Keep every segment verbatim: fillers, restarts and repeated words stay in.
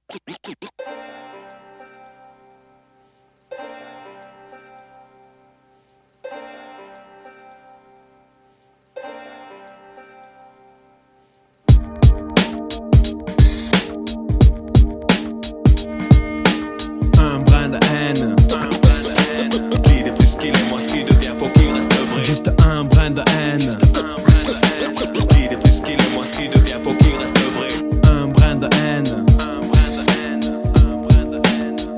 Un brin de haine, un brin de haine. Qu'il est plus qu'il est, moi ce qui devient, faut qu'il reste vrai. Juste un brin de haine. Qu'il est plus qu'il est, moi ce qui devient, faut qu'il reste vrai. Un brin de haine, un brin de haine, un brin de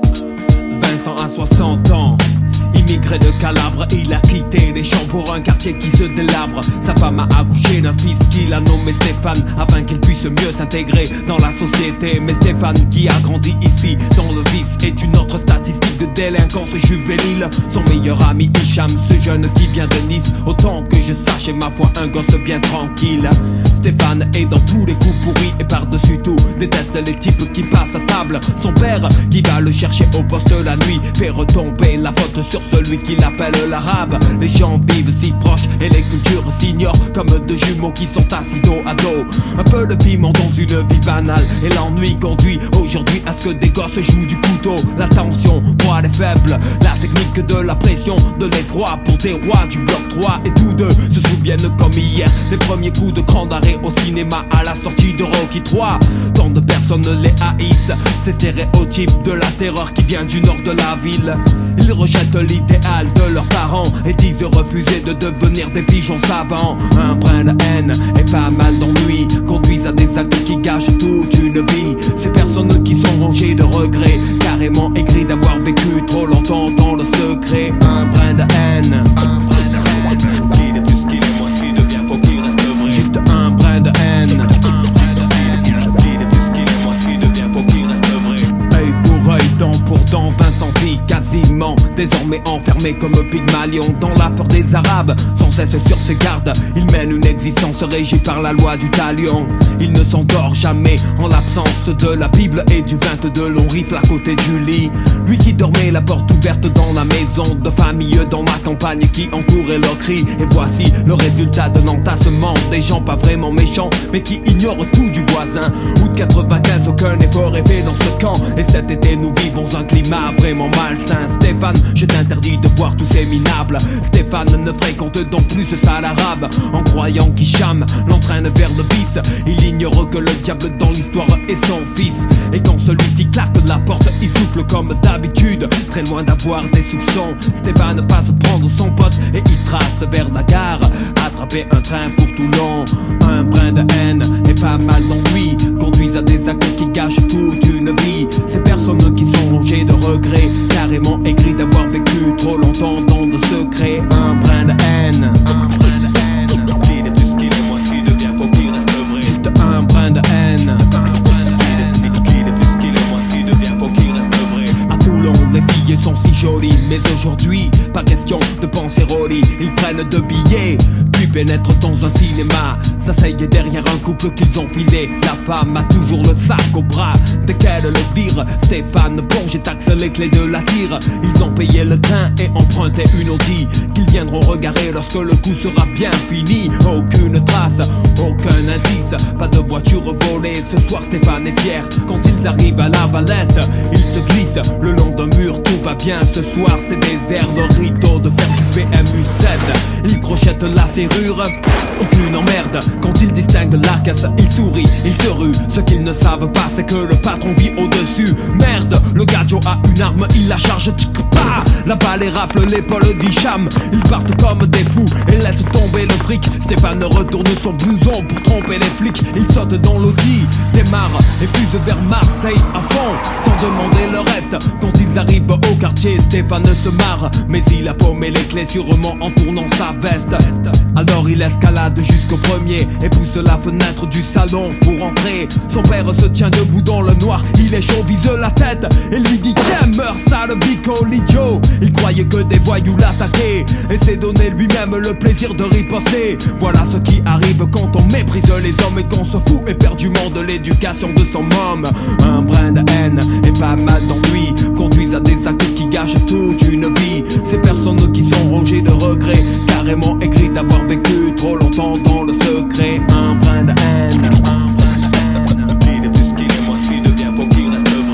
haine. Vincent a soixante ans. Immigré de Calabre, il a quitté les champs pour un quartier qui se délabre. Sa femme a accouché d'un fils qu'il a nommé Stéphane, afin qu'il puisse mieux s'intégrer dans la société. Mais Stéphane, qui a grandi ici dans le vice, est une autre statistique de délinquance juvénile. Son meilleur ami Hicham, ce jeune qui vient de Nice, autant que je sache est ma foi un gosse bien tranquille. Stéphane est dans tous les coups pourris et par-dessus tout déteste les types qui passent à table. Son père, qui va le chercher au poste la nuit, fait retomber la faute sur celui qui l'appelle l'arabe. Les gens vivent si proches et les cultures s'ignorent, comme deux jumeaux qui sont assis dos à dos. Un peu de piment dans une vie banale, et l'ennui conduit aujourd'hui à ce que des gosses jouent du couteau. La tension, poids des faibles, la technique de la pression, de l'effroi pour des rois du bloc trois. Et tous deux se souviennent comme hier des premiers coups de cran d'arrêt au cinéma à la sortie de Rocky trois. Tant de personnes les haïssent, ces stéréotypes de la terreur qui vient du nord de la ville. Ils rejettent l'idéal de leurs parents et disent refuser de devenir des pigeons savants. Un brin de haine et pas mal d'ennui conduisent à des actes qui gâchent toute une vie. Ces personnes qui sont rongées de regrets, carrément aigries d'avoir vécu trop longtemps dans le secret. Un brin de haine, un brin de haine. Qu'il est plus qu'il est, moi ce qui devient, faut qu'il reste vrai. Juste un brin de haine, un brin de haine. Qu'il est plus qu'il est, moi ce qui devient, faut qu'il reste vrai. Œil pour œil, dent pour dent, Vincent vit quasiment désormais enfermé comme Pygmalion dans la peur des Arabes. Sans cesse sur ses gardes, il mène une existence régie par la loi du talion. Il ne s'endort jamais en l'absence de la Bible et du vingt-deux long rifle à côté du lit. Lui qui dormait la porte ouverte dans la maison de famille dans la campagne qui entourait leurs cris. Et voici le résultat de l'entassement des gens pas vraiment méchants mais qui ignorent tout du voisin. Août quatre-vingt-quinze, aucun effort est fait dans ce camp, et cet été nous vivons un climat vraiment malsain. Stéphane, je t'interdis de voir tous ces minables. Stéphane ne fréquente donc plus ce sale arabe, en croyant qu'Hicham l'entraîne vers le vice. Il ignore que le diable dans l'histoire est son fils, et quand celui-ci claque la porte, il souffle comme d'habitude, très loin d'avoir des soupçons. Stéphane passe prendre son pote et il trace vers la gare, attraper un train pour Toulon. Un brin de haine et pas mal d'ennui conduisent à des actes qui gâchent toute une vie. Ces personnes qui sont rongées de regrets, carrément aigries d'avoir vécu trop longtemps dans le secret. Un brin de haine, un brin de haine. Qu'il est plus qu'il est, moi ce qui devient, faut qu'il reste vrai. Juste un brin de haine, un brin de haine. Qu'il est plus qu'il est, moi ce qui devient, faut qu'il reste vrai. À Toulon, les filles sont si jolies, mais aujourd'hui, pas question de penser au lit. Ils prennent deux billets, puis pénètrent dans un cinéma, s'asseyent derrière un couple qu'ils ont filé. La femme a toujours le sac au bras, dès qu'elle le vire, Stéphane plonge et taxe les clés de la tire. Ils ont payé le train et emprunté une Audi, qu'ils viendront regarder lorsque le coup sera bien fini. Aucune trace, aucun indice, pas de voiture volée. Ce soir Stéphane est fier, quand ils arrivent à la Valette, ils se glissent le long d'un mur, tout va bien. Ce soir c'est des airs de rideau de fer du P M U sept. Ils crochettent la serrure, aucune emmerde. Quand ils distinguent la caisse, ils sourient, ils se ruent. Ce qu'ils ne savent pas, c'est que le patron vit au-dessus. Merde, le gadjo a une arme, il la charge, tchic-pa. La balle rafle l'épaule d'Hicham. Ils partent comme des fous et laissent tomber le fric. Stéphane retourne son blouson pour tromper les flics. Il saute dans l'Audi, démarre et fuse vers Marseille à fond, sans demander le reste. Quand ils arrivent au quartier, Stéphane se marre, mais il a paumé les clés sûrement en tournant sa veste. Alors il escalade jusqu'au premier et pousse la fenêtre du salon pour entrer. Son père se tient debout dans le noir, il est chaud, vise la tête et lui dit tiens, meurs sale bico l'idiot. Il croyait que des voyous l'attaquaient et s'est donné lui-même le plaisir de riposter. Voilà ce qui arrive quand on méprise les hommes et qu'on se fout éperdument de l'éducation de son môme. Un brin de haine et pas mal d'ennui conduisent à des actes qui gâchent toute une vie. Ces personnes qui sont rongées de regrets, carrément aigries d'avoir vécu trop longtemps dans le secret. Un brin de haine, un brin de haine. Qu'il est plus qu'il est, moi ce qui devient, faut qu'il reste vrai.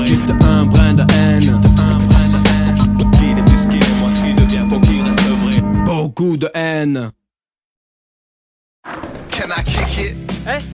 de haine. Can I kick it? Hey,